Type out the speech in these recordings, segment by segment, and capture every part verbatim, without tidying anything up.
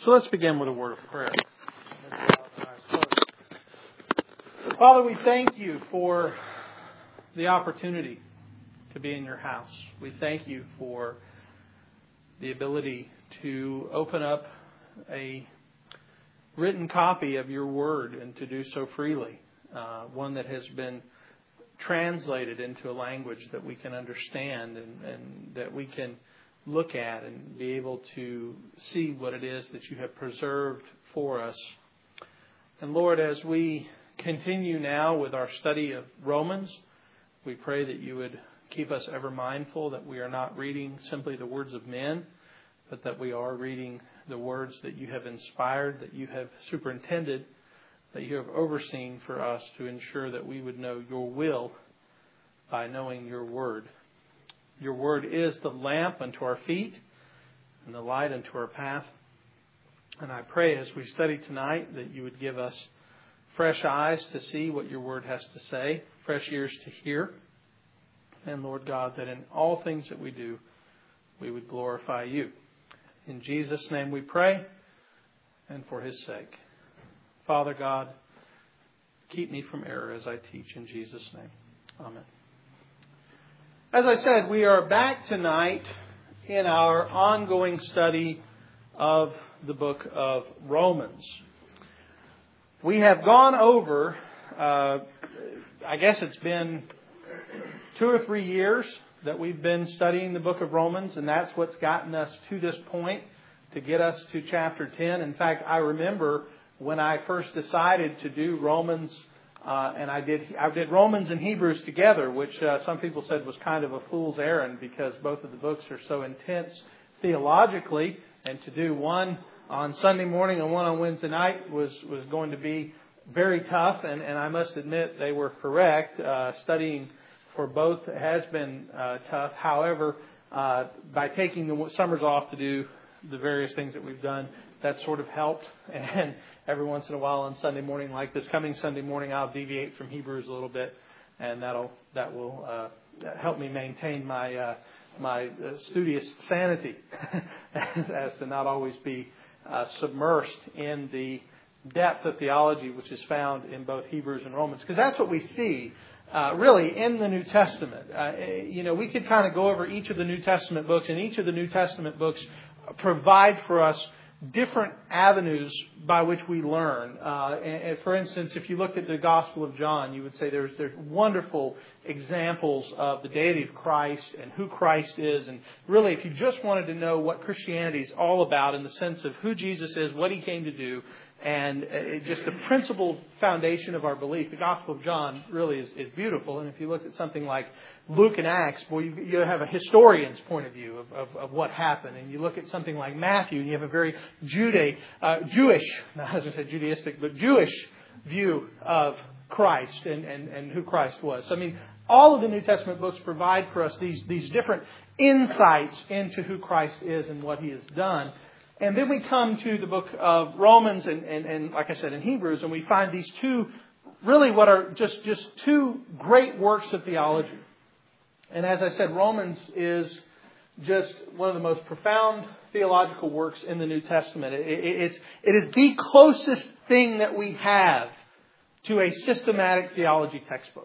So let's begin with a word of prayer. Father, we thank you for the opportunity to be in your house. We thank you for the ability to open up a written copy of your word and to do so freely. Uh, one that has been translated into a language that we can understand and, and that we can look at and be able to see what it is that you have preserved for us. And Lord, as we continue now with our study of Romans, we pray that you would keep us ever mindful that we are not reading simply the words of men, but that we are reading the words that you have inspired, that you have superintended, that you have overseen for us to ensure that we would know your will by knowing your word. Your word is the lamp unto our feet and the light unto our path. And I pray as we study tonight that you would give us fresh eyes to see what your word has to say, fresh ears to hear. And Lord God, that in all things that we do, we would glorify you. In Jesus' name we pray, and for his sake. Father God, keep me from error as I teach in Jesus' name. Amen. As I said, we are back tonight in our ongoing study of the book of Romans. We have gone over, uh, I guess it's been two or three years that we've been studying the book of Romans, and that's what's gotten us to this point to get us to chapter ten. In fact, I remember when I first decided to do Romans, uh, and I did I did Romans and Hebrews together, which uh, some people said was kind of a fool's errand because both of the books are so intense theologically, and to do one on Sunday morning and one on Wednesday night was, was going to be very tough, and, and I must admit they were correct. Uh, studying for both has been uh, tough. However, uh, by taking the summers off to do the various things that we've done, that sort of helped. And every once in a while on Sunday morning, like this coming Sunday morning, I'll deviate from Hebrews a little bit, and that'll that will uh, help me maintain my uh, my uh, studious sanity, as, as to not always be uh, submersed in the depth of theology which is found in both Hebrews and Romans, because that's what we see. Uh, really, in the New Testament. Uh, you know, we could kind of go over each of the New Testament books, and each of the New Testament books provide for us different avenues by which we learn. Uh, and, and for instance, if you looked at the Gospel of John, you would say there's, there's wonderful examples of the deity of Christ and who Christ is. And really, if you just wanted to know what Christianity is all about in the sense of who Jesus is, what he came to do, and just the principal foundation of our belief, the Gospel of John really is, is beautiful. And if you look at something like Luke and Acts, boy, you, you have a historian's point of view of, of, of what happened. And you look at something like Matthew, and you have a very Jude, uh, Jewish, not as I said Judaistic, but Jewish view of Christ and, and, and who Christ was. So, I mean, all of the New Testament books provide for us these, these different insights into who Christ is and what he has done. And then we come to the book of Romans and, and, and, like I said, in Hebrews, and we find these two, really what are just, just two great works of theology. And as I said, Romans is just one of the most profound theological works in the New Testament. It, it, it's, it is the closest thing that we have to a systematic theology textbook.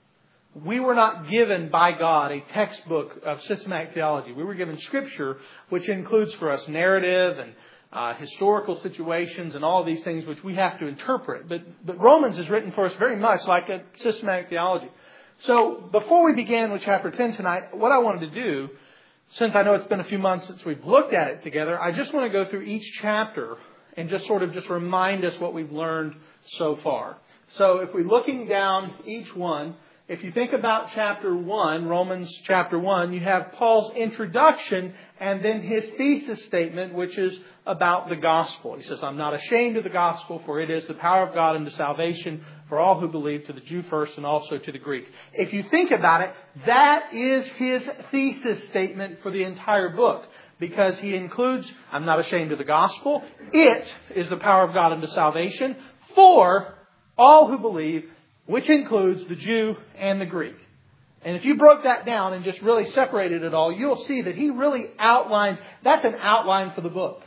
We were not given by God a textbook of systematic theology. We were given Scripture, which includes for us narrative and uh, historical situations and all of these things which we have to interpret. But, but Romans is written for us very much like a systematic theology. So before we began with chapter ten tonight, what I wanted to do, since I know it's been a few months since we've looked at it together, I just want to go through each chapter and just sort of just remind us what we've learned so far. So if we're looking down each one, if you think about chapter one, Romans chapter one, you have Paul's introduction and then his thesis statement, which is about the gospel. He says, I'm not ashamed of the gospel, for it is the power of God unto salvation for all who believe, to the Jew first and also to the Greek. If you think about it, that is his thesis statement for the entire book, because he includes, I'm not ashamed of the gospel. It is the power of God unto salvation for all who believe, which includes the Jew and the Greek. And if you broke that down and just really separated it all, you'll see that he really outlines, that's an outline for the book.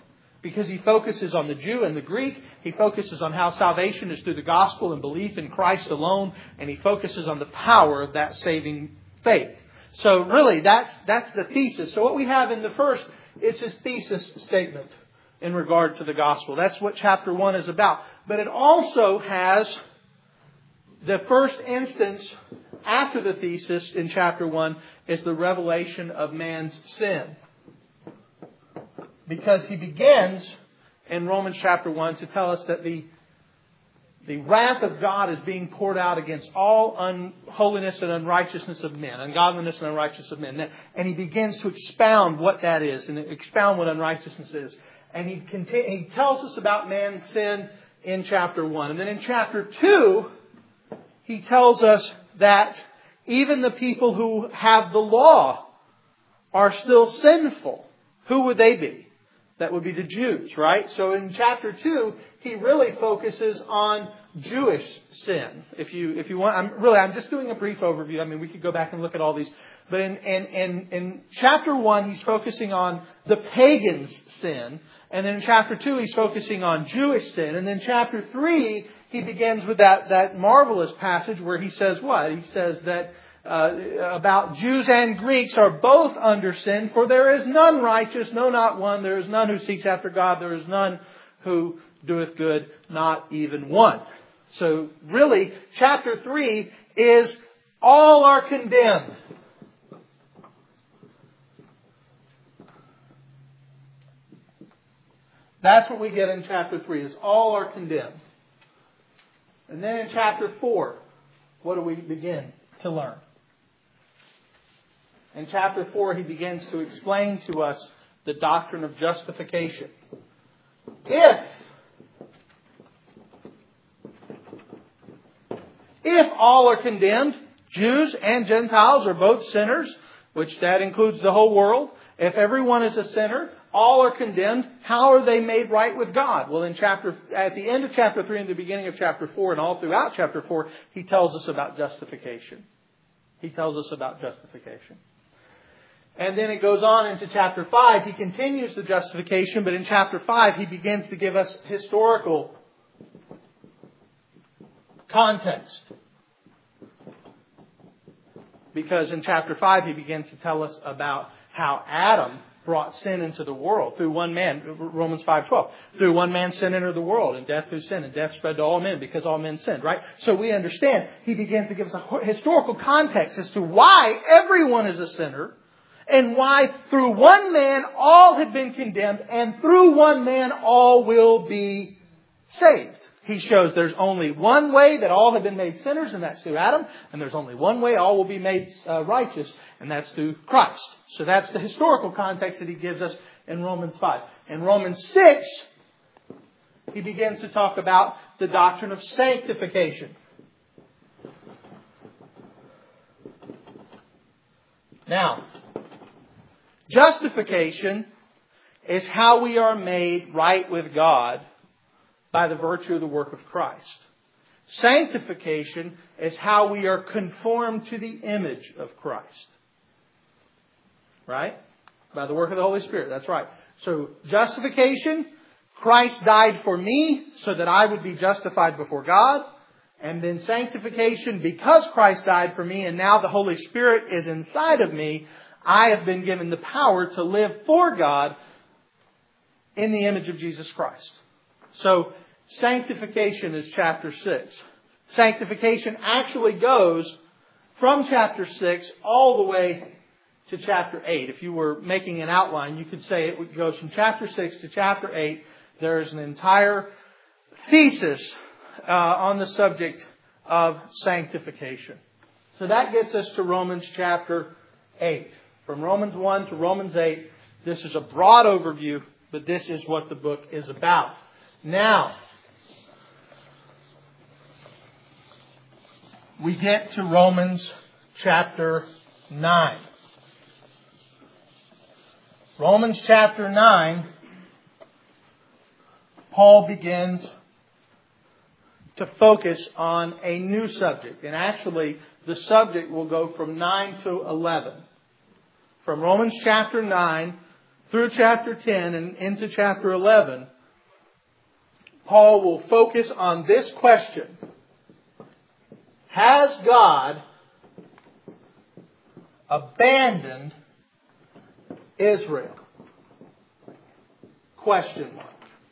because he focuses on the Jew and the Greek. He focuses on how salvation is through the gospel and belief in Christ alone. And he focuses on the power of that saving faith. So really, that's that's the thesis. So what we have in the first is his thesis statement in regard to the gospel. That's what chapter one is about. But it also has the first instance after the thesis in chapter one is the revelation of man's sin. Because he begins in Romans chapter one to tell us that the, the wrath of God is being poured out against all unholiness and unrighteousness of men, ungodliness and unrighteousness of men. And he begins to expound what that is and expound what unrighteousness is. And he, continue, he tells us about man's sin in chapter one. And then in chapter two, he tells us that even the people who have the law are still sinful. Who would they be? That would be the Jews, right? So in chapter two, he really focuses on Jewish sin. If you if you want, I'm really I'm just doing a brief overview. I mean, we could go back and look at all these, but in in in, in chapter one, he's focusing on the pagans' sin, and then in chapter two, he's focusing on Jewish sin, and then chapter three, he begins with that that marvelous passage where he says what? He says that. Uh, about Jews and Greeks are both under sin, for there is none righteous, no, not one. There is none who seeks after God. There is none who doeth good, not even one. So really, chapter three is all are condemned. That's what we get in chapter three, is all are condemned. And then in chapter four, what do we begin to learn? In chapter four, he begins to explain to us the doctrine of justification. If, if all are condemned, Jews and Gentiles are both sinners, which that includes the whole world. If everyone is a sinner, all are condemned. How are they made right with God? Well, in chapter, at the end of chapter three and the beginning of chapter four and all throughout chapter four, he tells us about justification. He tells us about justification. And then it goes on into chapter five. He continues the justification, but in chapter five, he begins to give us historical context. Because in chapter five, he begins to tell us about how Adam brought sin into the world through one man, Romans five twelve. Through one man sin entered the world, and death through sin, and death spread to all men because all men sinned, right? So we understand, he begins to give us a historical context as to why everyone is a sinner, and why through one man all have been condemned, and through one man all will be saved. He shows there's only one way that all have been made sinners, and that's through Adam. And there's only one way all will be made uh, righteous, and that's through Christ. So that's the historical context that he gives us in Romans five. In Romans six, he begins to talk about the doctrine of sanctification. Now, justification is how we are made right with God by the virtue of the work of Christ. Sanctification is how we are conformed to the image of Christ. Right? By the work of the Holy Spirit. That's right. So, justification, Christ died for me so that I would be justified before God. And then sanctification, because Christ died for me and now the Holy Spirit is inside of me, I have been given the power to live for God in the image of Jesus Christ. So, sanctification is chapter six. Sanctification actually goes from chapter six all the way to chapter eight. If you were making an outline, you could say it goes from chapter six to chapter eight. There is an entire thesis uh, on the subject of sanctification. So that gets us to Romans chapter eight. From Romans one to Romans eight, this is a broad overview, but this is what the book is about. Now, we get to Romans chapter nine. Romans chapter nine, Paul begins to focus on a new subject. And actually, the subject will go from nine to eleven. From Romans chapter nine through chapter ten and into chapter eleven, Paul will focus on this question. Has God abandoned Israel? Question mark.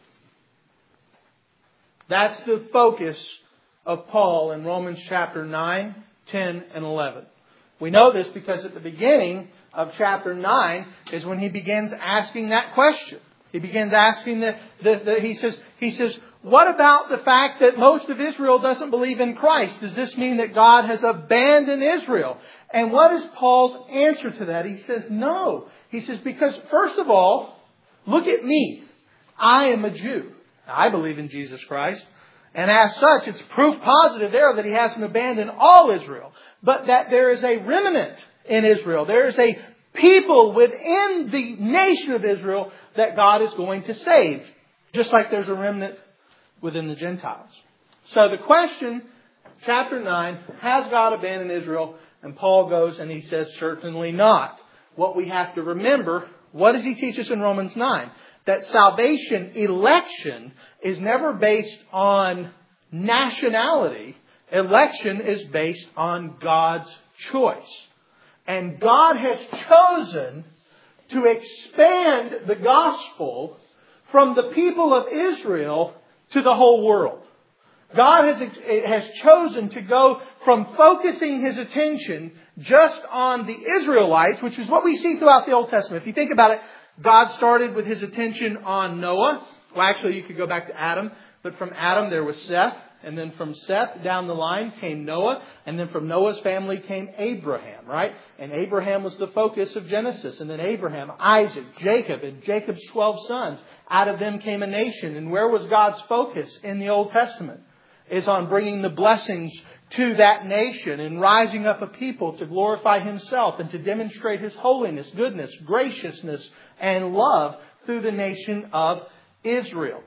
That's the focus of Paul in Romans chapter nine, ten, and eleven. We know this because at the beginning of chapter nine is when he begins asking that question. He begins asking the, the, the he says, he says, what about the fact that most of Israel doesn't believe in Christ? Does this mean that God has abandoned Israel? And what is Paul's answer to that? He says, no. He says, because first of all, look at me. I am a Jew. I believe in Jesus Christ. And as such, it's proof positive there that He hasn't abandoned all Israel. But that there is a remnant in Israel. There is a people within the nation of Israel that God is going to save. Just like there's a remnant within the Gentiles. So the question, chapter nine, has God abandoned Israel? And Paul goes and he says, certainly not. What we have to remember, what does he teach us in Romans nine? That salvation, election, is never based on nationality. Election is based on God's choice. And God has chosen to expand the gospel from the people of Israel to the whole world. God has, has chosen to go from focusing His attention just on the Israelites, which is what we see throughout the Old Testament. If you think about it, God started with His attention on Noah. Well, actually, you could go back to Adam. But from Adam, there was Seth. And then from Seth down the line came Noah. And then from Noah's family came Abraham, right? And Abraham was the focus of Genesis. And then Abraham, Isaac, Jacob, and Jacob's twelve sons. Out of them came a nation. And where was God's focus in the Old Testament? Is on bringing the blessings to that nation and rising up a people to glorify Himself and to demonstrate His holiness, goodness, graciousness, and love through the nation of Israel.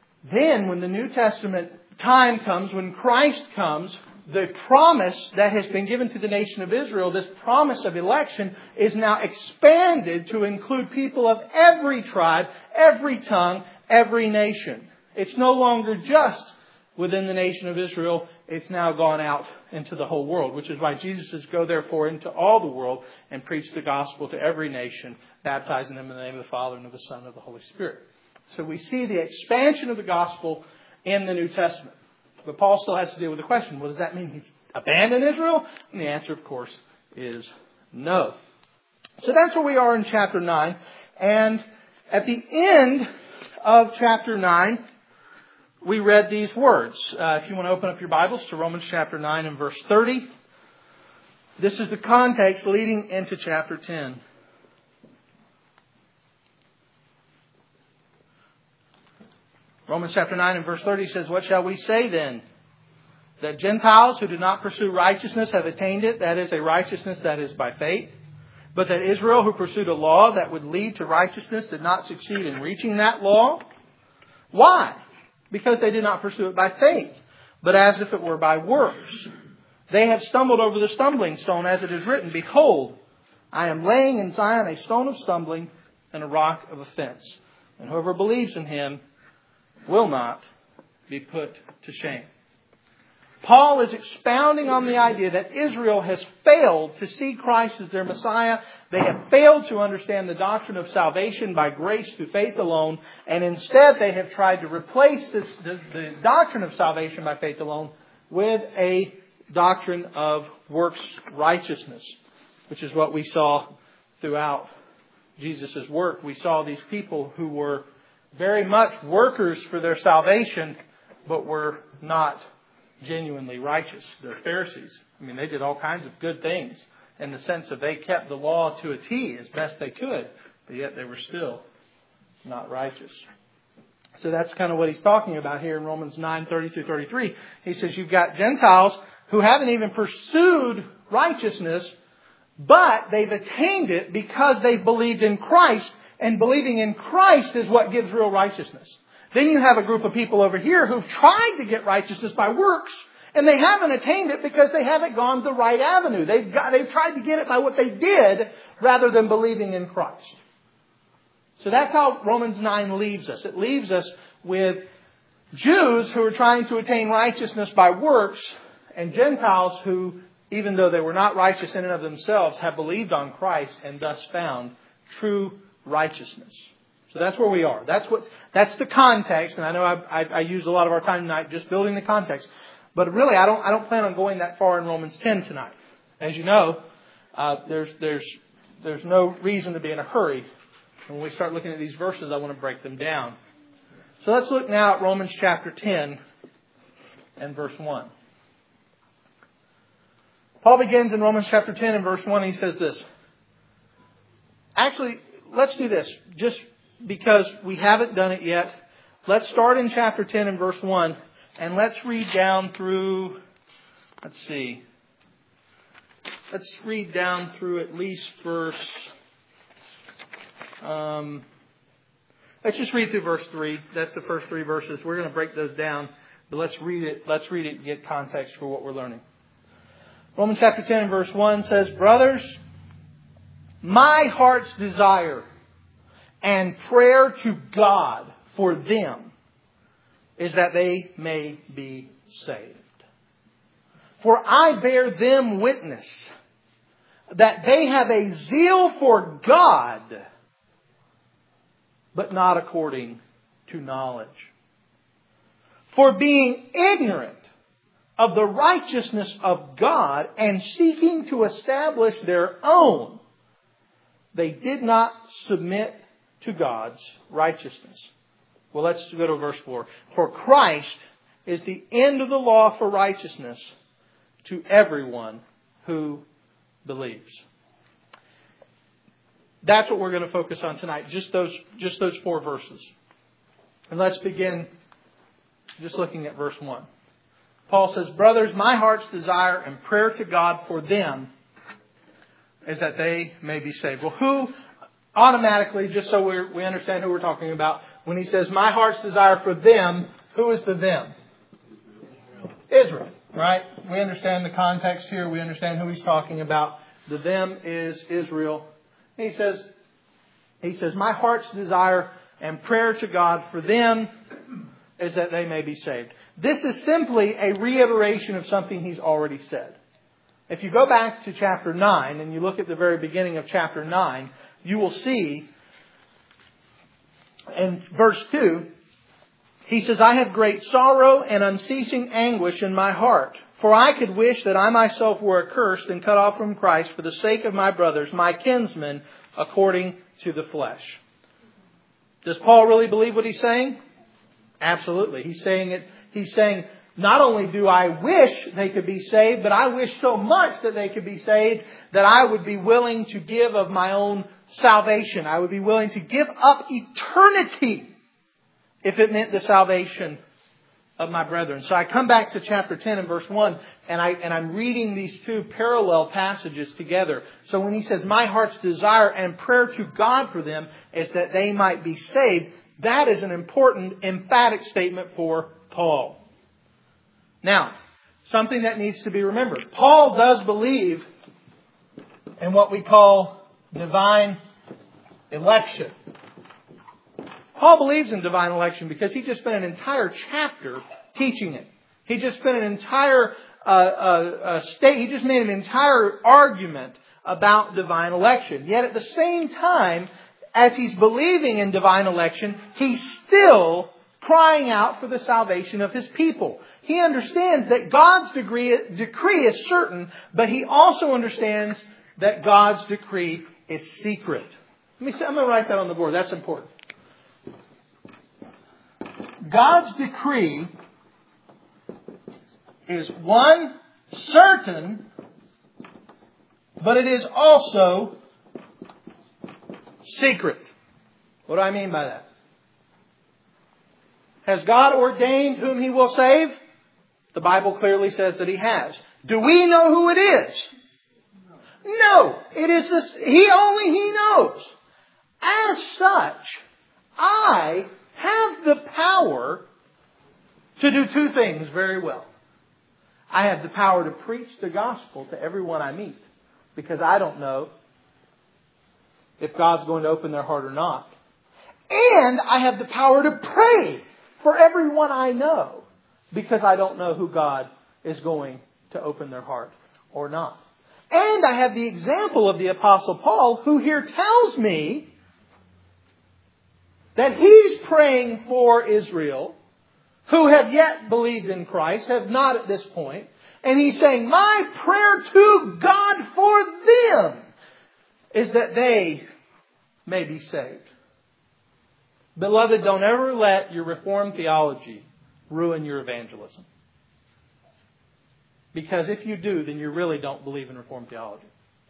Then when the New Testament time comes, when Christ comes, the promise that has been given to the nation of Israel, this promise of election, is now expanded to include people of every tribe, every tongue, every nation. It's no longer just within the nation of Israel. It's now gone out into the whole world, which is why Jesus says, go therefore into all the world and preach the gospel to every nation, baptizing them in the name of the Father and of the Son and of the Holy Spirit. So we see the expansion of the gospel in the New Testament. But Paul still has to deal with the question, well, does that mean He's abandoned Israel? And the answer, of course, is no. So that's where we are in chapter nine. And at the end of chapter nine, we read these words. Uh, if you want to open up your Bibles to Romans chapter nine and verse thirty. This is the context leading into chapter ten. Romans chapter nine and verse thirty says, what shall we say then? That Gentiles who do not pursue righteousness have attained it, that is a righteousness that is by faith. But that Israel who pursued a law that would lead to righteousness did not succeed in reaching that law. Why? Because they did not pursue it by faith, but as if it were by works. They have stumbled over the stumbling stone, as it is written, behold, I am laying in Zion a stone of stumbling and a rock of offense. And whoever believes in Him will not be put to shame. Paul is expounding on the idea that Israel has failed to see Christ as their Messiah. They have failed to understand the doctrine of salvation by grace through faith alone. And instead they have tried to replace this, the, the doctrine of salvation by faith alone with a doctrine of works righteousness, which is what we saw throughout Jesus' work. We saw these people who were very much workers for their salvation, but were not genuinely righteous. They're Pharisees. I mean, they did all kinds of good things in the sense that they kept the law to a T as best they could, but yet they were still not righteous. So that's kind of what he's talking about here in Romans nine, thirty through thirty-three. He says you've got Gentiles who haven't even pursued righteousness, but they've attained it because they've believed in Christ, and believing in Christ is what gives real righteousness. Then you have a group of people over here who've tried to get righteousness by works, and they haven't attained it because they haven't gone the right avenue. They've got, they've tried to get it by what they did rather than believing in Christ. So that's how Romans nine leaves us. It leaves us with Jews who are trying to attain righteousness by works, and Gentiles who, even though they were not righteous in and of themselves, have believed on Christ and thus found true righteousness. So that's where we are. That's what. That's the context, and I know I, I, I used a lot of our time tonight just building the context. But really, I don't. I don't plan on going that far in Romans ten tonight. As you know, uh, there's there's there's no reason to be in a hurry. And when we start looking at these verses, I want to break them down. So let's look now at Romans chapter ten and verse one. Paul begins in Romans chapter ten and verse one. He says this. Actually, let's do this. Just because we haven't done it yet, let's start in chapter ten and verse one. And let's read down through, let's see. Let's read down through at least verse, um, let's just read through verse three. That's the first three verses. We're going to break those down. But let's read it. Let's read it and get context for what we're learning. Romans chapter ten and verse one says, Brothers, my heart's desire and prayer to God for them is that they may be saved. For I bear them witness that they have a zeal for God, but not according to knowledge. For being ignorant of the righteousness of God and seeking to establish their own, they did not submit to God's righteousness. Well, let's go to verse four. For Christ is the end of the law for righteousness to everyone who believes. That's what we're going to focus on tonight. Just those, just those four verses. And let's begin just looking at verse one. Paul says, Brothers, my heart's desire and prayer to God for them is that they may be saved. Well, who automatically, just so we're, we understand who we're talking about, when he says, my heart's desire for them, who is the them? Israel, right? We understand the context here. We understand who he's talking about. The them is Israel. He says, he says, my heart's desire and prayer to God for them is that they may be saved. This is simply a reiteration of something he's already said. If you go back to chapter nine and you look at the very beginning of chapter nine, you will see in verse two, he says, I have great sorrow and unceasing anguish in my heart. For I could wish that I myself were accursed and cut off from Christ for the sake of my brothers, my kinsmen, according to the flesh. Does Paul really believe what he's saying? Absolutely. He's saying it. He's saying, not only do I wish they could be saved, but I wish so much that they could be saved that I would be willing to give of my own salvation. I would be willing to give up eternity if it meant the salvation of my brethren. So I come back to chapter ten and verse one, and, I, and I'm reading these two parallel passages together. So when he says, my heart's desire and prayer to God for them is that they might be saved, that is an important, emphatic statement for Paul. Now, something that needs to be remembered. Paul does believe in what we call divine election. Paul believes in divine election because he just spent an entire chapter teaching it. He just spent an entire uh, uh, uh, state. He just made an entire argument about divine election. Yet at the same time, as he's believing in divine election, he's still crying out for the salvation of his people. He understands that God's degree, decree is certain, but he also understands that God's decree is secret. Let me say, I'm going to write that on the board. That's important. God's decree is one, certain, but it is also secret. What do I mean by that? Has God ordained whom He will save? The Bible clearly says that He has. Do we know who it is? No. It is this, He only He knows. As such, I have the power to do two things very well. I have the power to preach the gospel to everyone I meet, because I don't know if God's going to open their heart or not. And I have the power to pray for everyone I know, because I don't know who God is going to open their heart or not. And I have the example of the Apostle Paul, who here tells me that he's praying for Israel, who have yet believed in Christ, have not at this point. And he's saying, my prayer to God for them is that they may be saved. Beloved, don't ever let your Reformed theology ruin your evangelism. Because if you do, then you really don't believe in Reformed theology.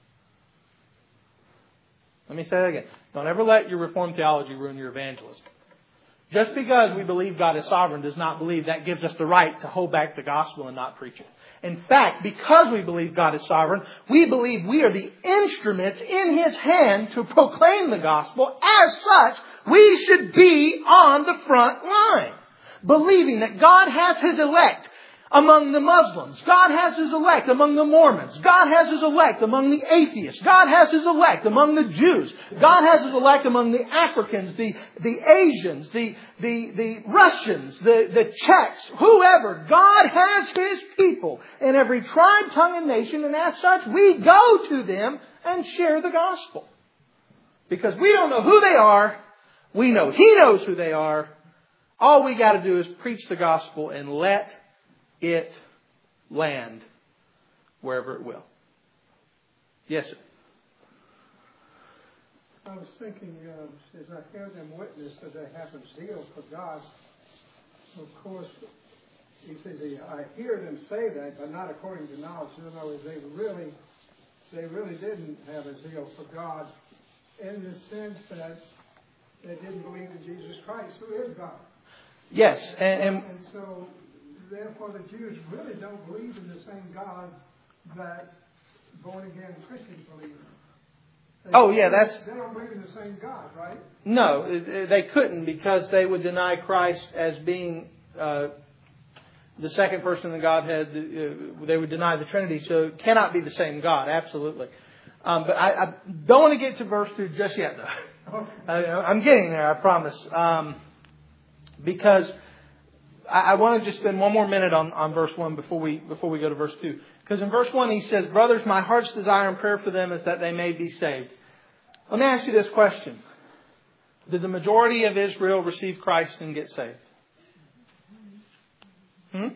Let me say that again. Don't ever let your Reformed theology ruin your evangelism. Just because we believe God is sovereign does not believe that gives us the right to hold back the gospel and not preach it. In fact, because we believe God is sovereign, we believe we are the instruments in His hand to proclaim the gospel. As such, we should be on the front line, believing that God has His elect among the Muslims. God has His elect among the Mormons. God has His elect among the atheists. God has His elect among the Jews. God has His elect among the Africans, the, the Asians, the, the, the Russians, the, the Czechs, whoever. God has His people in every tribe, tongue, and nation. And as such, we go to them and share the gospel. Because we don't know who they are. We know He knows who they are. All we got to do is preach the gospel and let it land wherever it will. Yes, sir. I was thinking, uh, as I hear them witness that they have a zeal for God, of course, he says, I hear them say that, but not according to knowledge. In other words, they really, they really didn't have a zeal for God in the sense that they didn't believe in Jesus Christ, who is God. Yes, and, and, and, and so. Therefore, the Jews really don't believe in the same God that born-again Christians believe in. They oh, yeah, that's... They don't believe in the same God, right? No, they couldn't, because they would deny Christ as being uh, the second person in the Godhead. Uh, they would deny the Trinity, so it cannot be the same God, absolutely. Um, but I, I don't want to get to verse two just yet, though. Okay. I, I'm getting there, I promise. Um, because... I want to just spend one more minute on, on verse one before we before we go to verse two. Because in verse one he says, brothers, my heart's desire and prayer for them is that they may be saved. Let me ask you this question. Did the majority of Israel receive Christ and get saved? Hmm?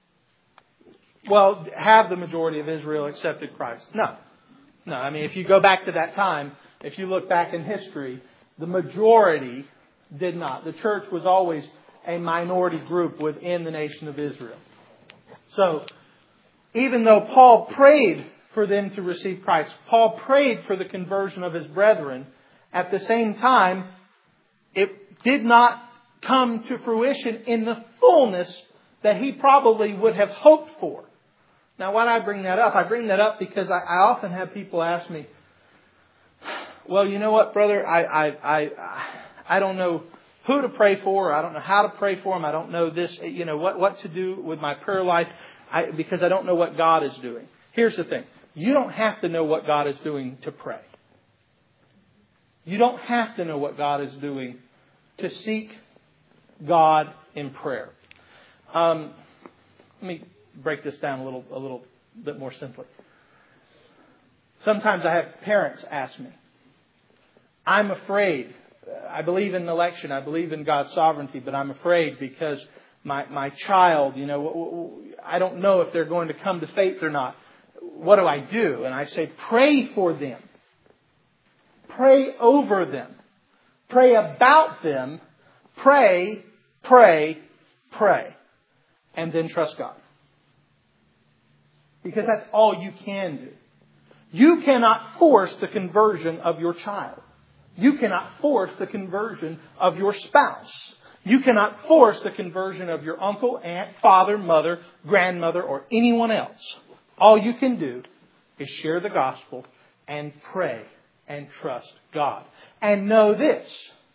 Well, have the majority of Israel accepted Christ? No. No, I mean, if you go back to that time, if you look back in history, the majority did not. The church was always a minority group within the nation of Israel. So, even though Paul prayed for them to receive Christ, Paul prayed for the conversion of his brethren, at the same time, it did not come to fruition in the fullness that he probably would have hoped for. Now, why do I bring that up? I bring that up because I, I often have people ask me, well, you know what, brother, I, I, I, I don't know who to pray for. I don't know how to pray for them. I don't know this, you know, what, what to do with my prayer life I, because I don't know what God is doing. Here's the thing. You don't have to know what God is doing to pray. You don't have to know what God is doing to seek God in prayer. Um, let me break this down a little, a little bit more simply. Sometimes I have parents ask me, I'm afraid. I believe in election. I believe in God's sovereignty, but I'm afraid because my, my child, you know, I don't know if they're going to come to faith or not. What do I do? And I say, pray for them. Pray over them. Pray about them. Pray, pray, pray. And then trust God. Because that's all you can do. You cannot force the conversion of your child. You cannot force the conversion of your spouse. You cannot force the conversion of your uncle, aunt, father, mother, grandmother, or anyone else. All you can do is share the gospel and pray and trust God. And know this.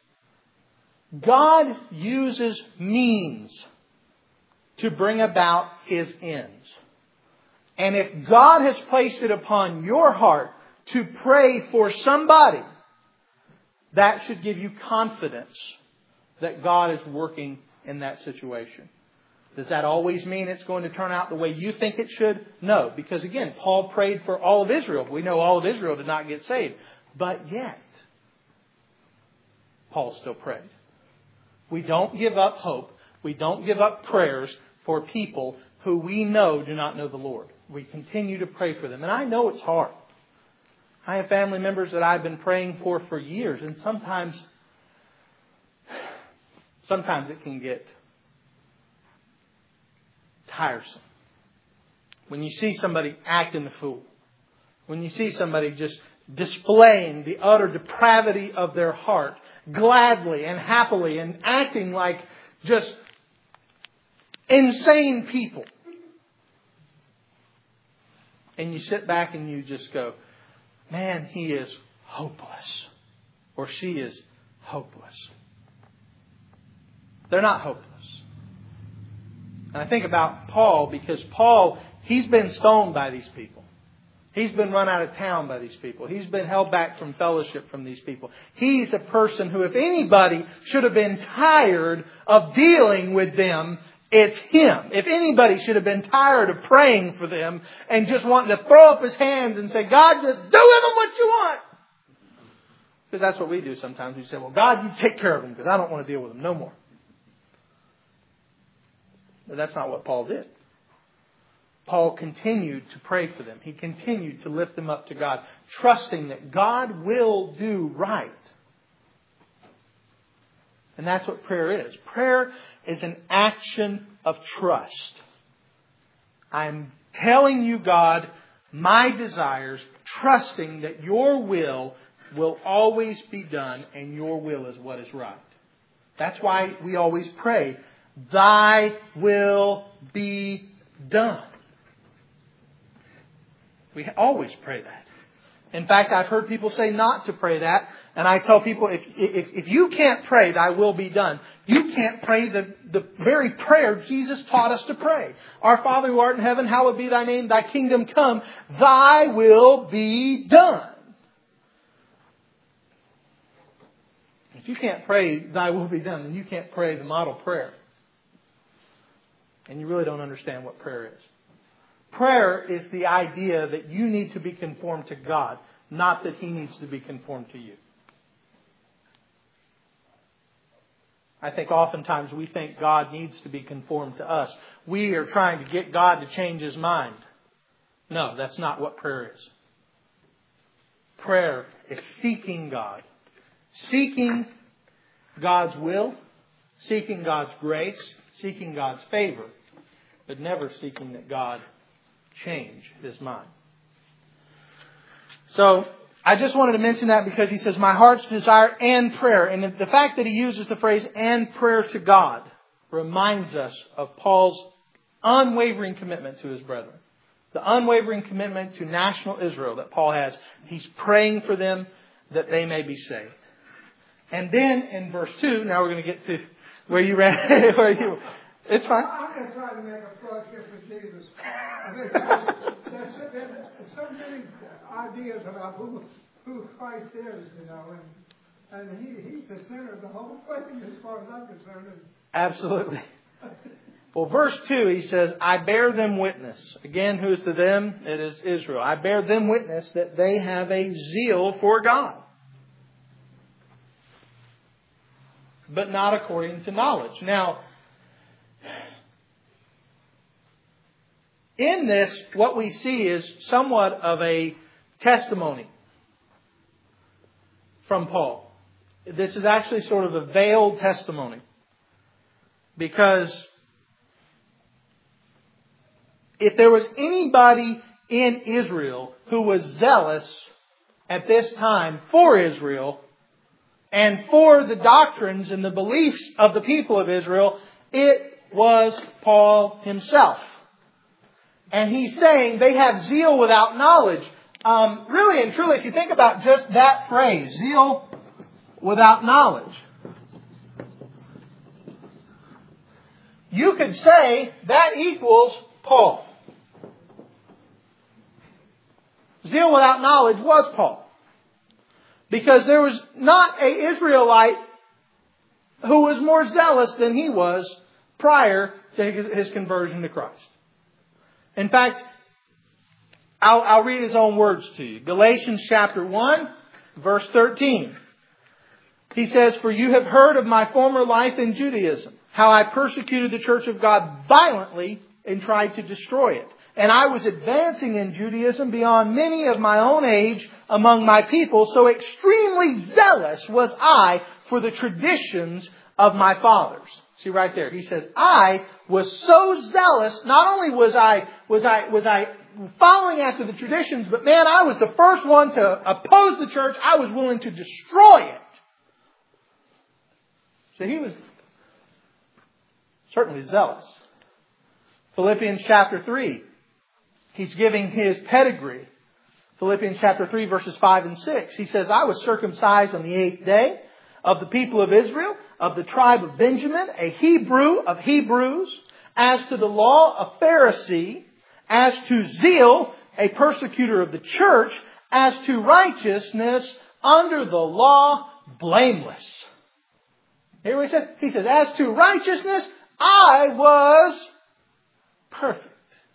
God uses means to bring about His ends. And if God has placed it upon your heart to pray for somebody, that should give you confidence that God is working in that situation. Does that always mean it's going to turn out the way you think it should? No, because again, Paul prayed for all of Israel. We know all of Israel did not get saved. But yet, Paul still prayed. We don't give up hope. We don't give up prayers for people who we know do not know the Lord. We continue to pray for them. And I know it's hard. I have family members that I've been praying for for years. And sometimes, sometimes it can get tiresome. When you see somebody acting the fool. When you see somebody just displaying the utter depravity of their heart gladly and happily and acting like just insane people. And you sit back and you just go, man, he is hopeless. Or she is hopeless. They're not hopeless. And I think about Paul because Paul, he's been stoned by these people. He's been run out of town by these people. He's been held back from fellowship from these people. He's a person who, if anybody should have been tired of dealing with them, it's him. If anybody should have been tired of praying for them and just wanting to throw up his hands and say, God, just do with them what you want. Because that's what we do sometimes. We say, well, God, you take care of them because I don't want to deal with them no more. But that's not what Paul did. Paul continued to pray for them. He continued to lift them up to God, trusting that God will do right. And that's what prayer is. Prayer is an action of trust. I'm telling you, God, my desires, trusting that your will will always be done and your will is what is right. That's why we always pray, Thy will be done. We always pray that. In fact, I've heard people say not to pray that. And I tell people, if, if, if you can't pray, Thy will be done, you can't pray the, the very prayer Jesus taught us to pray. Our Father who art in heaven, hallowed be Thy name, Thy kingdom come, Thy will be done. If you can't pray, Thy will be done, then you can't pray the model prayer. And you really don't understand what prayer is. Prayer is the idea that you need to be conformed to God, not that He needs to be conformed to you. I think oftentimes we think God needs to be conformed to us. We are trying to get God to change His mind. No, that's not what prayer is. Prayer is seeking God. Seeking God's will, seeking God's grace, seeking God's favor, but never seeking that God change His mind. So, I just wanted to mention that because he says, my heart's desire and prayer. And the fact that he uses the phrase and prayer to God reminds us of Paul's unwavering commitment to his brethren. The unwavering commitment to national Israel that Paul has. He's praying for them that they may be saved. And then in verse two, now we're going to get to where you ran. where you, it's fine. I'm going to try to make a fellowship with Jesus. There's so many ideas about who who Christ is, you know, and and he he's the center of the whole thing as far as I'm concerned. Absolutely. Well, verse two, he says, I bear them witness. Again, who's the them? It is Israel. I bear them witness that they have a zeal for God, but not according to knowledge. Now, in this, what we see is somewhat of a testimony from Paul. This is actually sort of a veiled testimony. Because if there was anybody in Israel who was zealous at this time for Israel and for the doctrines and the beliefs of the people of Israel, it was Paul himself. And he's saying they have zeal without knowledge. Um, really and truly, if you think about just that phrase, zeal without knowledge, you could say that equals Paul. Zeal without knowledge was Paul. Because there was not an Israelite who was more zealous than he was prior to his conversion to Christ. In fact, I'll, I'll read his own words to you. Galatians chapter one, verse thirteen. He says, "For you have heard of my former life in Judaism, how I persecuted the church of God violently and tried to destroy it. And I was advancing in Judaism beyond many of my own age among my people, so extremely zealous was I for the traditions of my fathers." See right there. He says, I was so zealous. Not only was I, was I, was I following after the traditions, but man, I was the first one to oppose the church. I was willing to destroy it. So he was certainly zealous. Philippians chapter three. He's giving his pedigree. Philippians chapter three, verses five and six. He says, I was circumcised on the eighth day of the people of Israel, of the tribe of Benjamin, a Hebrew of Hebrews, as to the law, a Pharisee, as to zeal, a persecutor of the church, as to righteousness, under the law, blameless. Here he says, he says, as to righteousness, I was perfect.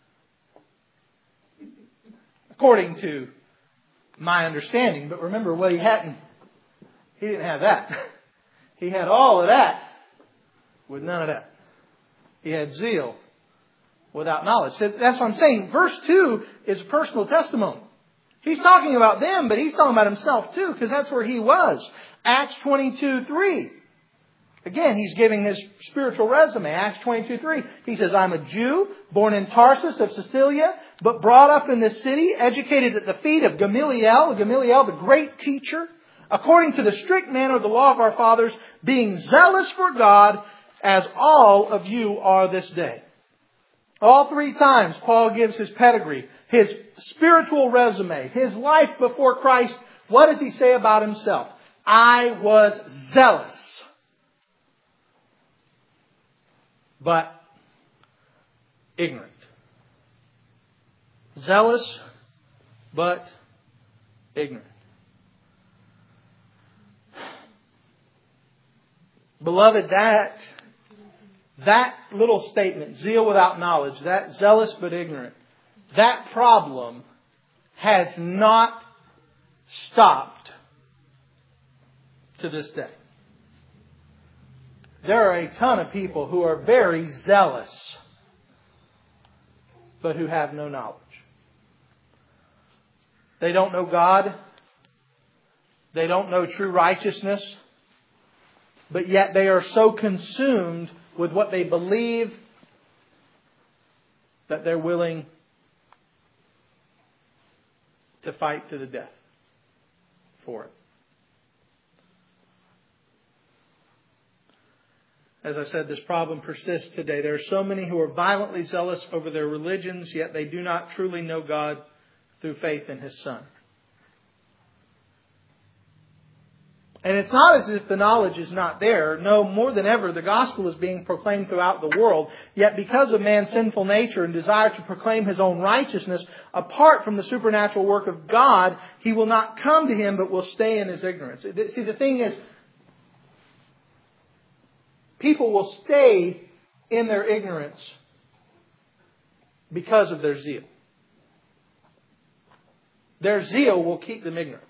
According to my understanding. But remember, what he hadn't, he didn't have that. He had all of that with none of that. He had zeal without knowledge. So that's what I'm saying. Verse two is a personal testimony. He's talking about them, but he's talking about himself too, because that's where he was. Acts twenty-two three. Again, he's giving his spiritual resume. Acts twenty-two three. He says, I'm a Jew, born in Tarsus of Cilicia, but brought up in this city, educated at the feet of Gamaliel, Gamaliel, the great teacher, according to the strict manner of the law of our fathers, being zealous for God, as all of you are this day. All three times, Paul gives his pedigree, his spiritual resume, his life before Christ. What does he say about himself? I was zealous, but ignorant. Zealous, but ignorant. Beloved, that, that little statement, zeal without knowledge, that zealous but ignorant, that problem has not stopped to this day. There are a ton of people who are very zealous, but who have no knowledge. They don't know God. They don't know true righteousness. But yet they are so consumed with what they believe that they're willing to fight to the death for it. As I said, this problem persists today. There are so many who are violently zealous over their religions, yet they do not truly know God through faith in His Son. And it's not as if the knowledge is not there. No, more than ever, the gospel is being proclaimed throughout the world. Yet because of man's sinful nature and desire to proclaim his own righteousness, apart from the supernatural work of God, he will not come to Him, but will stay in his ignorance. See, the thing is, people will stay in their ignorance because of their zeal. Their zeal will keep them ignorant.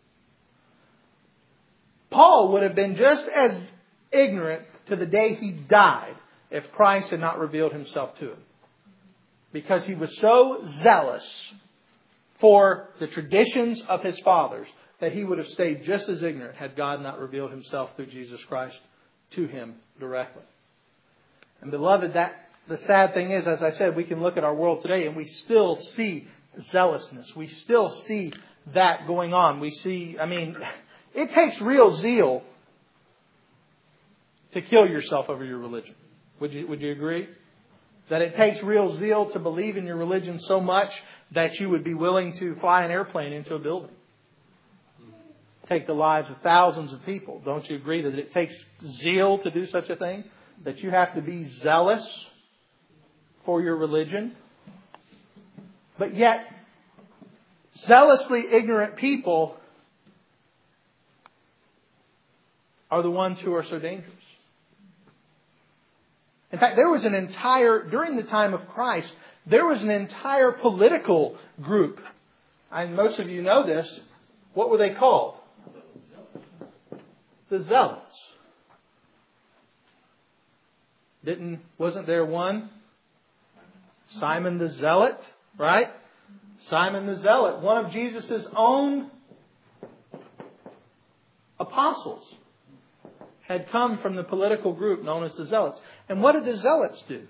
Paul would have been just as ignorant to the day he died if Christ had not revealed Himself to him. Because he was so zealous for the traditions of his fathers that he would have stayed just as ignorant had God not revealed Himself through Jesus Christ to him directly. And beloved, that the sad thing is, as I said, we can look at our world today and we still see zealousness. We still see that going on. We see, I mean, it takes real zeal to kill yourself over your religion. Would you, would you agree? That it takes real zeal to believe in your religion so much that you would be willing to fly an airplane into a building. Take the lives of thousands of people. Don't you agree that it takes zeal to do such a thing? That you have to be zealous for your religion? But yet, zealously ignorant people are the ones who are so dangerous. In fact, there was an entire, during the time of Christ, there was an entire political group. And most of you know this. What were they called? The Zealots. Didn't, wasn't there one? Simon the Zealot, right? Simon the Zealot, one of Jesus' own apostles, had come from the political group known as the Zealots. And what did the Zealots do?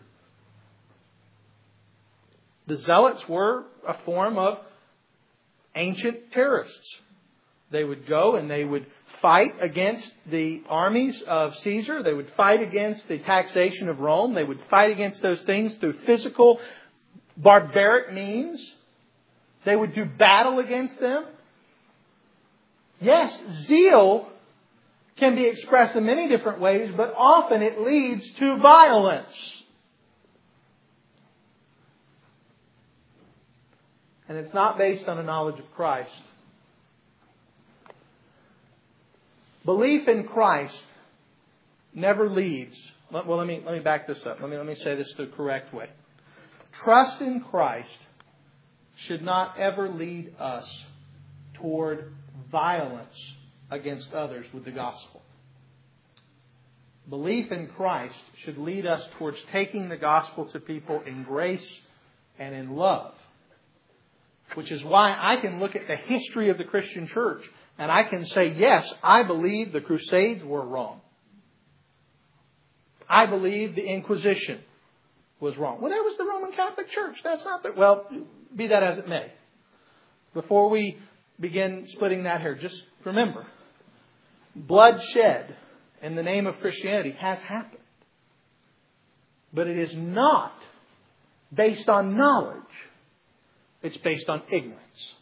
The Zealots were a form of ancient terrorists. They would go and they would fight against the armies of Caesar. They would fight against the taxation of Rome. They would fight against those things through physical, barbaric means. They would do battle against them. Yes, zeal can be expressed in many different ways, but often it leads to violence. And it's not based on a knowledge of Christ. Belief in Christ never leads. Well, let me let me back this up. Let me let me say this the correct way. Trust in Christ should not ever lead us toward violence against others with the gospel. Belief in Christ should lead us towards taking the gospel to people in grace and in love. Which is why I can look at the history of the Christian church and I can say, yes, I believe the Crusades were wrong. I believe the Inquisition was wrong. Well, there was the Roman Catholic Church. That's not the... Well, be that as it may. Before we begin splitting that hair, just remember, bloodshed in the name of Christianity has happened. But it is not based on knowledge. It's based on ignorance.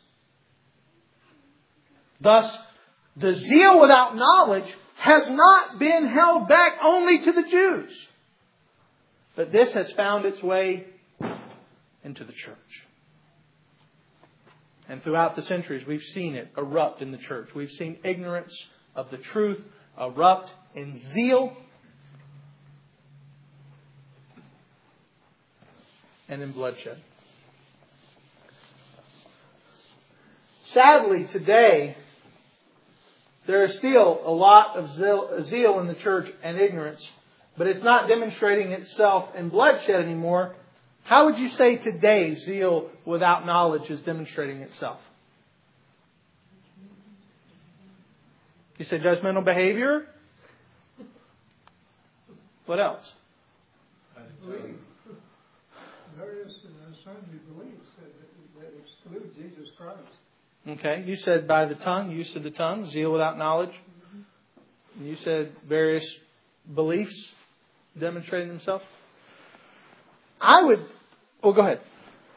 Thus, the zeal without knowledge has not been held back only to the Jews. But this has found its way into the church. And throughout the centuries, we've seen it erupt in the church. We've seen ignorance of the truth erupt in zeal and in bloodshed. Sadly, today, there is still a lot of zeal, zeal in the church and ignorance, but it's not demonstrating itself in bloodshed anymore. How would you say today zeal without knowledge is demonstrating itself? You say judgmental behavior? What else? Belief. Various and sundry beliefs that, that exclude Jesus Christ. Okay, you said by the tongue, use of the tongue, zeal without knowledge. And you said various beliefs demonstrating themselves. I would, well, go ahead.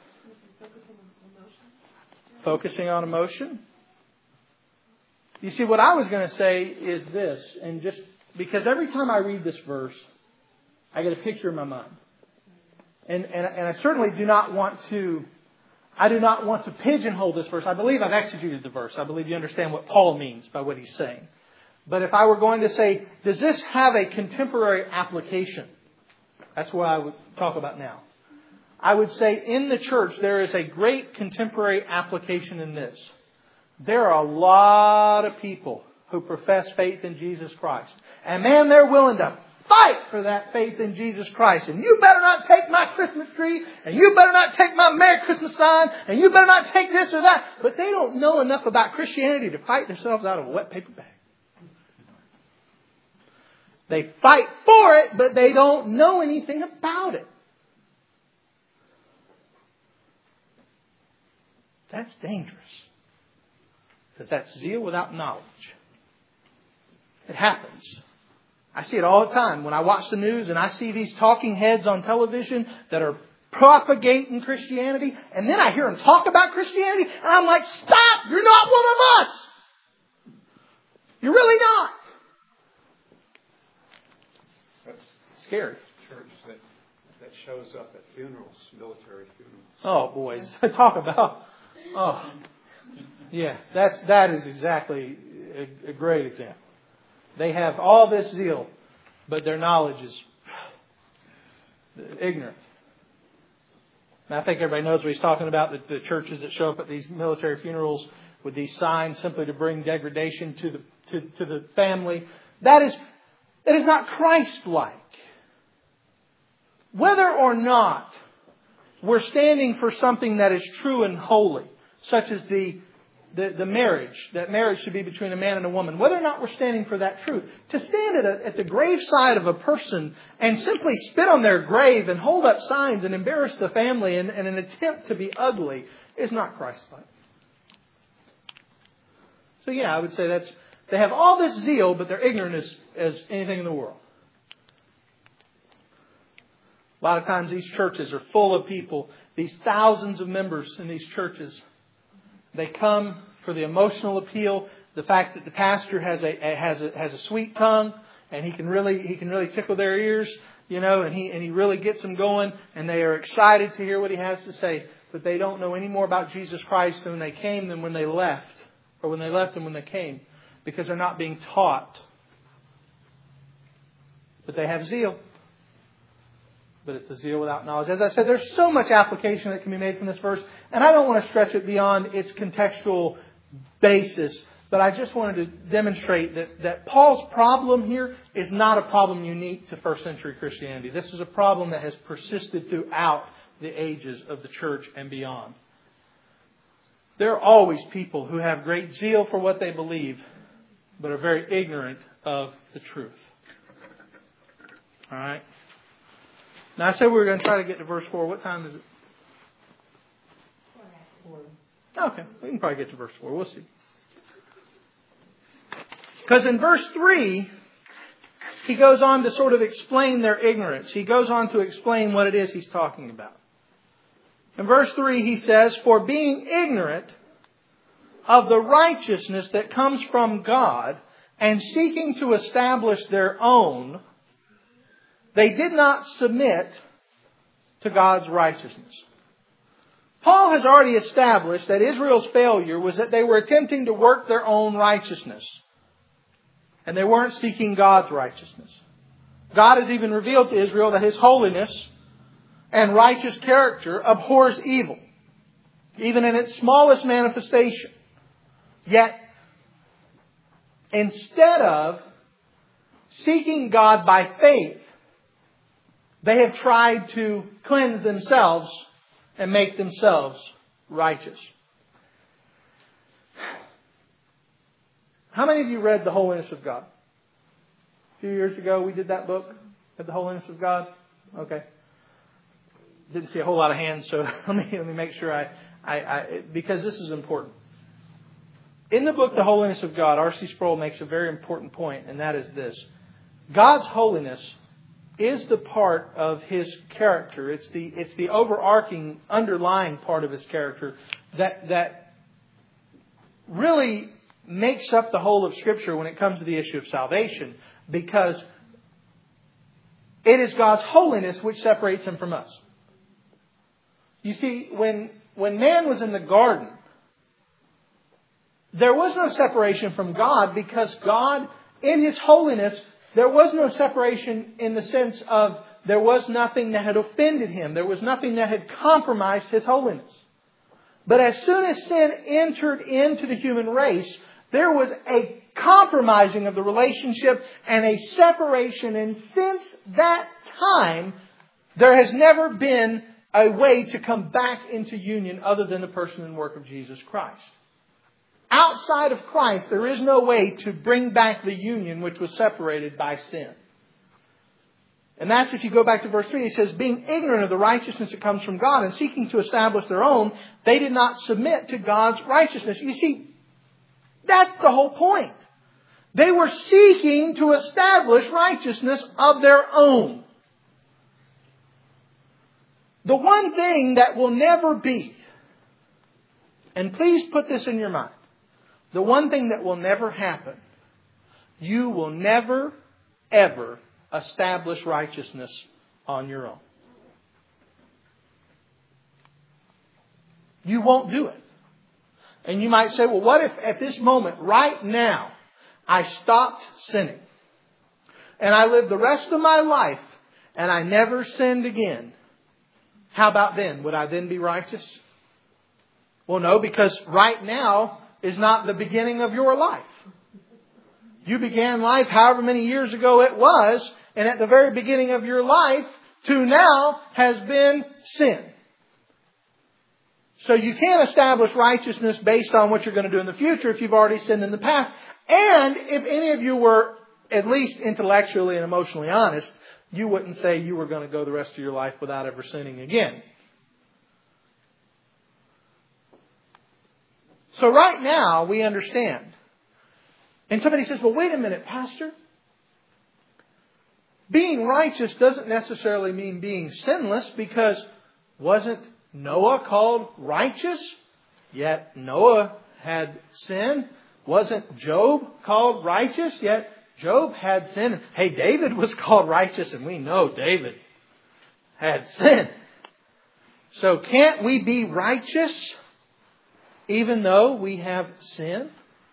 Focusing on emotion. You see, what I was going to say is this, and just because every time I read this verse, I get a picture in my mind. And, and, and I certainly do not want to I do not want to pigeonhole this verse. I believe I've exegeted the verse. I believe you understand what Paul means by what he's saying. But if I were going to say, does this have a contemporary application? That's what I would talk about now. I would say in the church there is a great contemporary application in this. There are a lot of people who profess faith in Jesus Christ. And man, they're willing to fight for that faith in Jesus Christ. And you better not take my Christmas tree. And you better not take my Merry Christmas sign. And you better not take this or that. But they don't know enough about Christianity to fight themselves out of a wet paper bag. They fight for it, but they don't know anything about it. That's dangerous. Because that's zeal without knowledge. It happens. I see it all the time when I watch the news and I see these talking heads on television that are propagating Christianity. And then I hear them talk about Christianity. And I'm like, stop! You're not one of us! You're really not! That's scary. Church that, that shows up at funerals, military funerals. Oh, boys. Talk about... Oh. Yeah, that's, that is exactly a, a great example. They have all this zeal, but their knowledge is ignorant. And I think everybody knows what he's talking about, the, the churches that show up at these military funerals with these signs simply to bring degradation to the to, to the family. That is, that is not Christ-like. Whether or not we're standing for something that is true and holy, such as the, the, the marriage, that marriage should be between a man and a woman, whether or not we're standing for that truth, to stand at, a, at the graveside of a person and simply spit on their grave and hold up signs and embarrass the family in, in an attempt to be ugly is not Christ-like. So yeah, I would say that's, they have all this zeal, but they're ignorant as, as anything in the world. A lot of times these churches are full of people, these thousands of members in these churches. They come for the emotional appeal, the fact that the pastor has a, has a, has a sweet tongue and he can really, he can really tickle their ears, you know, and he, and he really gets them going and they are excited to hear what he has to say, but they don't know any more about Jesus Christ when they came than when they left, or when they left than when they came, because they're not being taught. But they have zeal. But it's a zeal without knowledge. As I said, there's so much application that can be made from this verse. And I don't want to stretch it beyond its contextual basis. But I just wanted to demonstrate that, that Paul's problem here is not a problem unique to first century Christianity. This is a problem that has persisted throughout the ages of the church and beyond. There are always people who have great zeal for what they believe, but are very ignorant of the truth. All right? Now, I said we were going to try to get to verse four. What time is it? Four. Okay, we can probably get to verse four. We'll see. Because in verse three, he goes on to sort of explain their ignorance. He goes on to explain what it is he's talking about. In verse three, he says, "For being ignorant of the righteousness that comes from God and seeking to establish their own, they did not submit to God's righteousness." Paul has already established that Israel's failure was that they were attempting to work their own righteousness. And they weren't seeking God's righteousness. God has even revealed to Israel that His holiness and righteous character abhors evil, even in its smallest manifestation. Yet, instead of seeking God by faith, they have tried to cleanse themselves and make themselves righteous. How many of you read The Holiness of God? A few years ago we did that book, The Holiness of God. Okay. Didn't see a whole lot of hands, so let me let me make sure I, I, I because this is important. In the book The Holiness of God, R C Sproul makes a very important point, and that is this: God's holiness is the part of His character. It's the it's the overarching, underlying part of His character that that really makes up the whole of Scripture when it comes to the issue of salvation, because it is God's holiness which separates Him from us. You see, when when man was in the garden, there was no separation from God, because God, in His holiness, there was no separation in the sense of there was nothing that had offended Him. There was nothing that had compromised His holiness. But as soon as sin entered into the human race, there was a compromising of the relationship and a separation. And since that time, there has never been a way to come back into union other than the person and work of Jesus Christ. Outside of Christ, there is no way to bring back the union which was separated by sin. And that's, if you go back to verse three, he says, being ignorant of the righteousness that comes from God and seeking to establish their own, they did not submit to God's righteousness. You see, that's the whole point. They were seeking to establish righteousness of their own. The one thing that will never be, and please put this in your mind, the one thing that will never happen, you will never, ever establish righteousness on your own. You won't do it. And you might say, well, what if at this moment, right now, I stopped sinning. And I lived the rest of my life and I never sinned again. How about then? Would I then be righteous? Well, no, because right now is not the beginning of your life. You began life however many years ago it was, and at the very beginning of your life to now has been sin. So you can't establish righteousness based on what you're going to do in the future if you've already sinned in the past. And if any of you were at least intellectually and emotionally honest, you wouldn't say you were going to go the rest of your life without ever sinning again. So right now we understand. And somebody says, well, wait a minute, Pastor. Being righteous doesn't necessarily mean being sinless, because wasn't Noah called righteous? Yet Noah had sin. Wasn't Job called righteous? Yet Job had sin. Hey, David was called righteous, and we know David had sin. So can't we be righteous even though we have sin?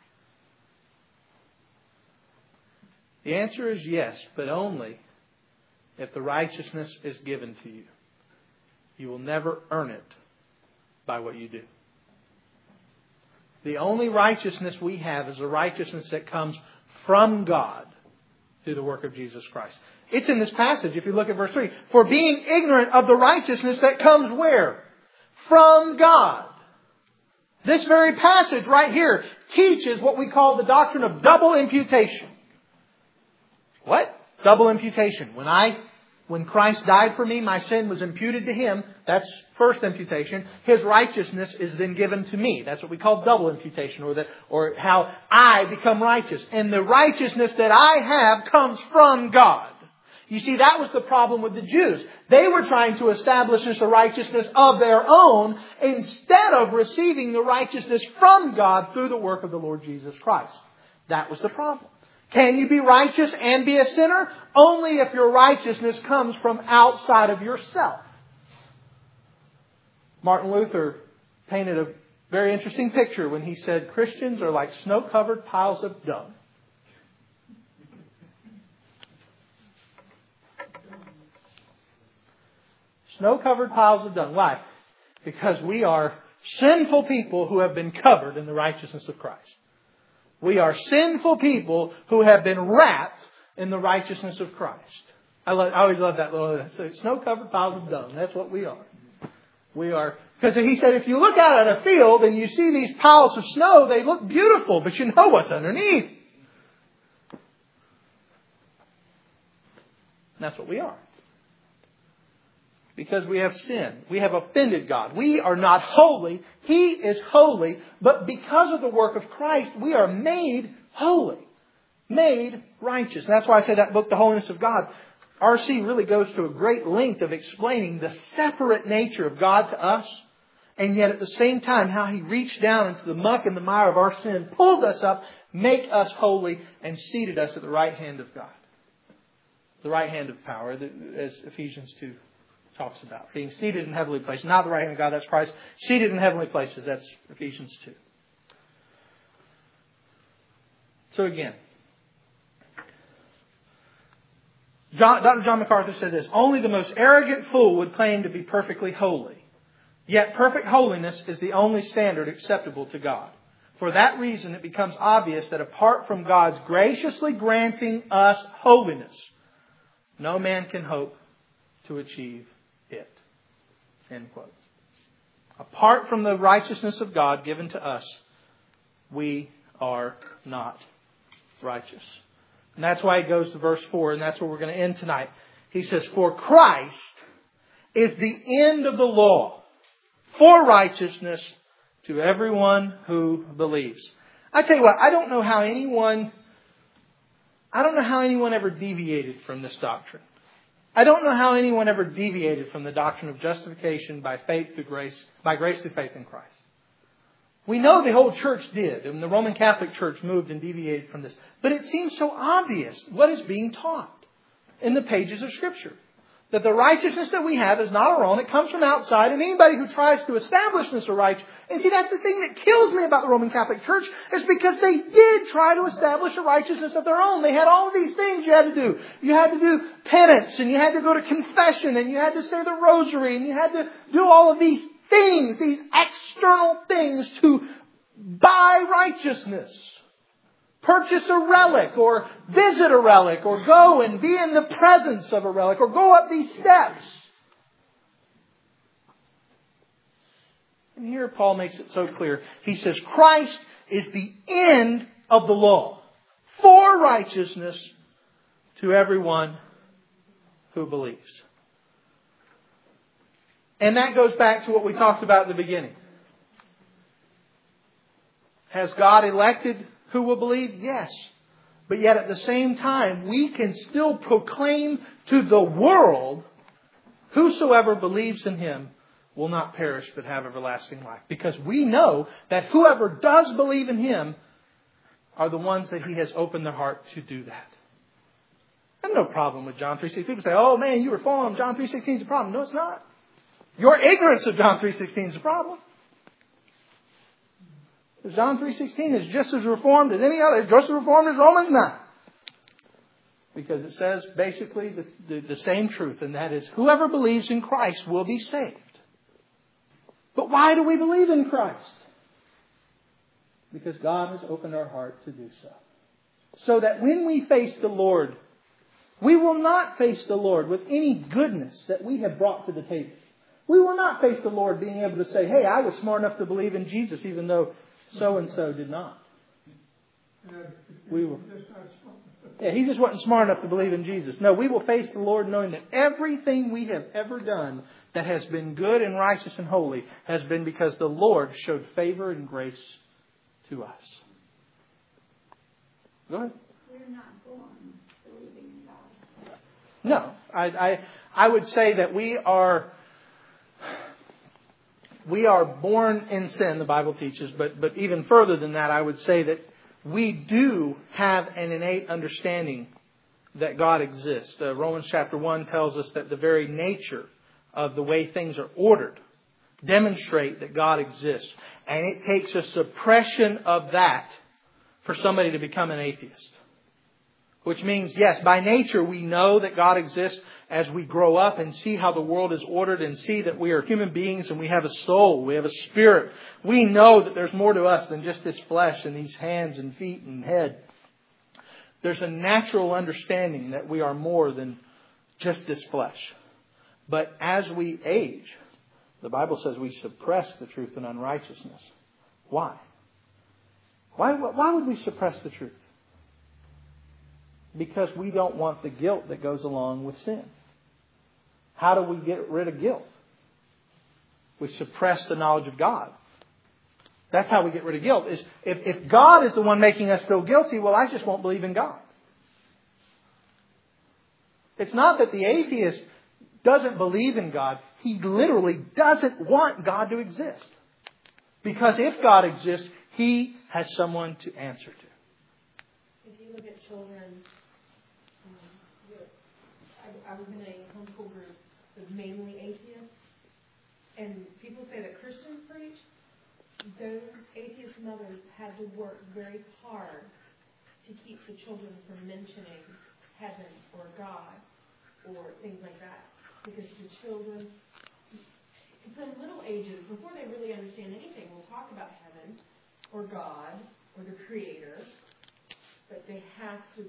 The answer is yes, but only if the righteousness is given to you. You will never earn it by what you do. The only righteousness we have is a righteousness that comes from God through the work of Jesus Christ. It's in this passage, if you look at verse three. For being ignorant of the righteousness that comes where? From God. This very passage right here teaches what we call the doctrine of double imputation. What? Double imputation. When I, when Christ died for me, my sin was imputed to Him. That's first imputation. His righteousness is then given to me. That's what we call double imputation, or the, or how I become righteous. And the righteousness that I have comes from God. You see, that was the problem with the Jews. They were trying to establish a righteousness of their own instead of receiving the righteousness from God through the work of the Lord Jesus Christ. That was the problem. Can you be righteous and be a sinner? Only if your righteousness comes from outside of yourself. Martin Luther painted a very interesting picture when he said Christians are like snow-covered piles of dung. Snow-covered piles of dung. Why? Because we are sinful people who have been covered in the righteousness of Christ. We are sinful people who have been wrapped in the righteousness of Christ. I, love, I always love that little snow-covered piles of dung. That's what we are. We are, because he said if you look out at a field and you see these piles of snow, they look beautiful, but you know what's underneath. And that's what we are. Because we have sinned. We have offended God. We are not holy. He is holy. But because of the work of Christ, we are made holy. Made righteous. And that's why I said that book, The Holiness of God. R C really goes to a great length of explaining the separate nature of God to us. And yet at the same time, how He reached down into the muck and the mire of our sin, pulled us up, made us holy, and seated us at the right hand of God. The right hand of power, as Ephesians two talks about. Being seated in heavenly places. Not the right hand of God, that's Christ. Seated in heavenly places, that's Ephesians two. So again, John, Doctor John MacArthur said this: only the most arrogant fool would claim to be perfectly holy. Yet perfect holiness is the only standard acceptable to God. For that reason, it becomes obvious that apart from God's graciously granting us holiness, no man can hope to achieve it. End quote. Apart from the righteousness of God given to us, we are not righteous. And that's why he goes to verse four, and that's where we're going to end tonight. He says, for Christ is the end of the law for righteousness to everyone who believes. I tell you what, I don't know how anyone, I don't know how anyone ever deviated from this doctrine. I don't know how anyone ever deviated from the doctrine of justification by faith through grace, by grace through faith in Christ. We know the whole church did, and the Roman Catholic Church moved and deviated from this. But it seems so obvious what is being taught in the pages of Scripture. That the righteousness that we have is not our own. It comes from outside. And anybody who tries to establish this right, and see, that's the thing that kills me about the Roman Catholic Church, is because they did try to establish a righteousness of their own. They had all of these things you had to do. You had to do penance, and you had to go to confession, and you had to say the rosary, and you had to do all of these things, these external things to buy righteousness. Purchase a relic, or visit a relic, or go and be in the presence of a relic, or go up these steps. And here Paul makes it so clear. He says Christ is the end of the law for righteousness to everyone who believes. And that goes back to what we talked about at the beginning. Has God elected who will believe? Yes. But yet at the same time, we can still proclaim to the world, whosoever believes in Him will not perish but have everlasting life. Because we know that whoever does believe in Him are the ones that He has opened their heart to do that. I have no problem with John three sixteen. People say, oh man, you reform. John three sixteen is a problem. No, it's not. Your ignorance of John three sixteen is a problem. John three sixteen is just as reformed as any other, just as reformed as Romans nine. Because it says basically the, the, the same truth, and that is whoever believes in Christ will be saved. But why do we believe in Christ? Because God has opened our heart to do so. So that when we face the Lord, we will not face the Lord with any goodness that we have brought to the table. We will not face the Lord being able to say, hey, I was smart enough to believe in Jesus even though so-and-so did not. We will. Yeah, he just wasn't smart enough to believe in Jesus. No, we will face the Lord knowing that everything we have ever done that has been good and righteous and holy has been because the Lord showed favor and grace to us. Go ahead. We're not born believing in God. No, I, I, I would say that we are... We are born in sin, the Bible teaches, but, but even further than that, I would say that we do have an innate understanding that God exists. Uh, Romans chapter one tells us that the very nature of the way things are ordered demonstrate that God exists. And it takes a suppression of that for somebody to become an atheist. Which means, yes, by nature we know that God exists as we grow up and see how the world is ordered and see that we are human beings and we have a soul, we have a spirit. We know that there's more to us than just this flesh and these hands and feet and head. There's a natural understanding that we are more than just this flesh. But as we age, the Bible says we suppress the truth in unrighteousness. Why? Why, why would we suppress the truth? Because we don't want the guilt that goes along with sin. How do we get rid of guilt? We suppress the knowledge of God. That's how we get rid of guilt. Is if, if God is the one making us feel guilty, well, I just won't believe in God. It's not that the atheist doesn't believe in God. He literally doesn't want God to exist. Because if God exists, He has someone to answer to. If you look at children, I was in a homeschool group that was mainly atheists, and people say that Christians preach. Those atheist mothers had to work very hard to keep the children from mentioning heaven or God or things like that, because the children, from little ages, before they really understand anything, will talk about heaven or God or the Creator, but they have to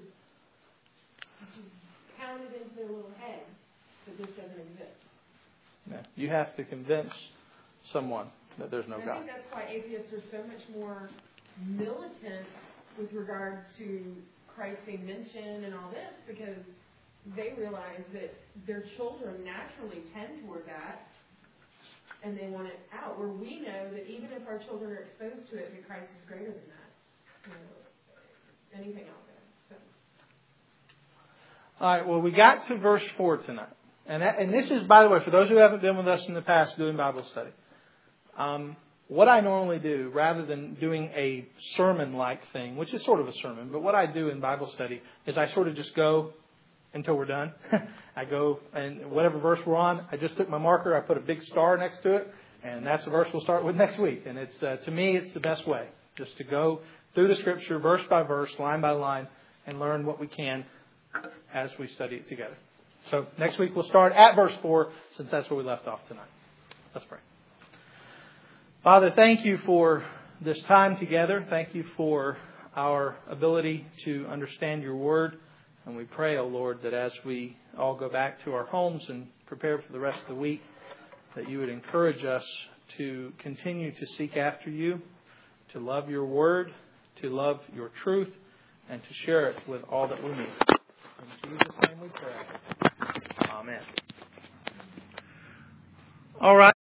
pound it into their little head that this doesn't exist. Yeah. You have to convince someone that there's no and God. I think that's why atheists are so much more militant with regard to Christ being mentioned and all this, because they realize that their children naturally tend toward that, and they want it out. Where we know that even if our children are exposed to it, that Christ is greater than that. You know, anything out there. So. All right, well, we got to verse four tonight. And, that, and this is, by the way, for those who haven't been with us in the past doing Bible study, um, what I normally do, rather than doing a sermon-like thing, which is sort of a sermon, but what I do in Bible study is I sort of just go until we're done. I go, and whatever verse we're on, I just took my marker, I put a big star next to it, and that's the verse we'll start with next week. And it's uh, to me, it's the best way, just to go through the Scripture, verse by verse, line by line, and learn what we can as we study it together. So next week we'll start at verse four, since that's where we left off tonight. Let's pray. Father, thank you for this time together. Thank you for our ability to understand your word. And we pray, O Lord, that as we all go back to our homes and prepare for the rest of the week, that you would encourage us to continue to seek after you, to love your word, to love your truth, and to share it with all that we meet. In Jesus' name we pray. Amen. All right.